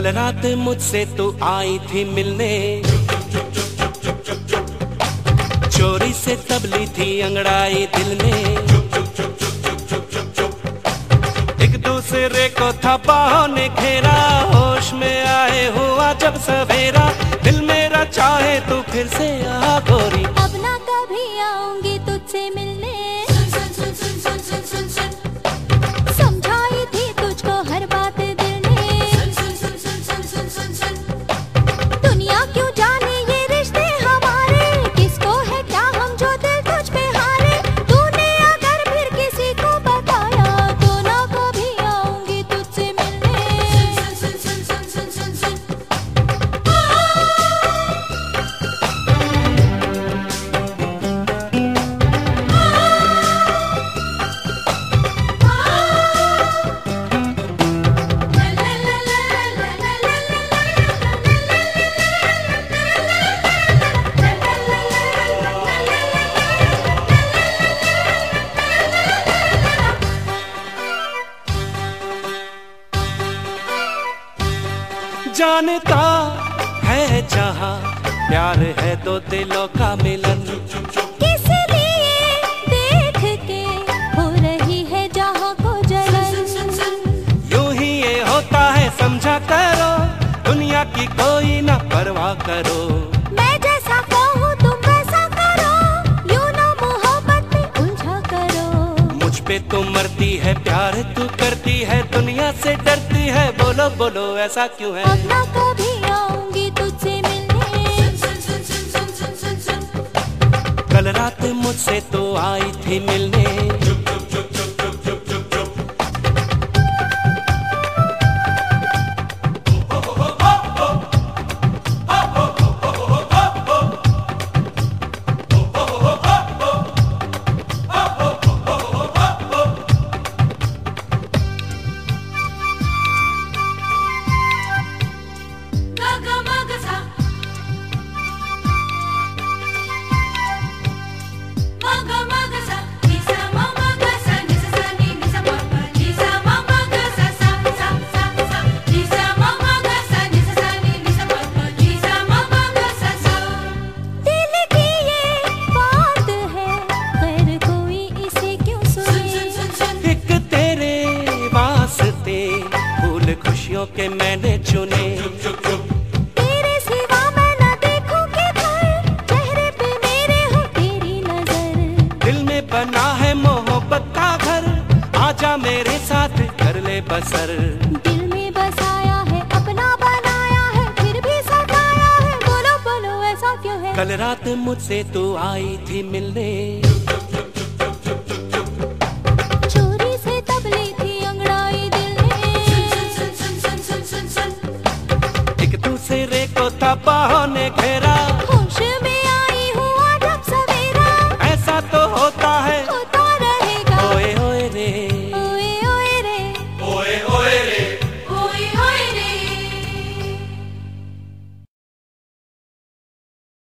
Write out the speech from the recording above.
कल रात मुझसे तू आई थी मिलने, चोरी से तबली थी अंगड़ाई दिल में। एक दूसरे को था बाहों ने घेरा, होश में आए हुआ जब सवेरा। दिल मेरा चाहे तू फिर से आ गोरी, अब ना कभी आऊंगी तुझसे मिलने। समझाई थी तुझको हर बात दिल ने, दुनिया क्यों जाने ये रिश्ते हमारे, किसको है क्या हम जो दिल तुझ पे हारे। तूने अगर फिर किसी को बताया तो ना कभी आऊंगी तुझसे मिलने। जानता है जहाँ प्यार है दो दिलों का मिलन। किस लिए देख के हो रही है जहाँ को जलन। यूं ही ये होता है समझा करो, दुनिया की कोई ना परवाह करो। मैं जैसा कहूँ तुम वैसा करो, यूं ना मोहब्बत में उलझा करो। मुझ पे तू मरती है, प्यार तू करती है, दुनिया से डरती है। बोलो बोलो ऐसा क्यों है? अब ना कभी आऊंगी तुझसे मिलने। कल रात मुझसे तो आई थी मिलने। खुशियों के मैंने चुने, तेरे सिवा मैं न देखूं किधर, चेहरे पे मेरे हो तेरी नजर। दिल में बना है मोहब्बत का घर, आजा मेरे साथ कर ले बसर। दिल में बसाया है अपना बनाया है, फिर भी सताया है। बोलो बोलो ऐसा क्यों है? कल रात मुझसे तू आई थी मिलने, चोरी से तबली थी अंगड़ाई दिल ने। एक दूसरे को था बाहों ने घेरा।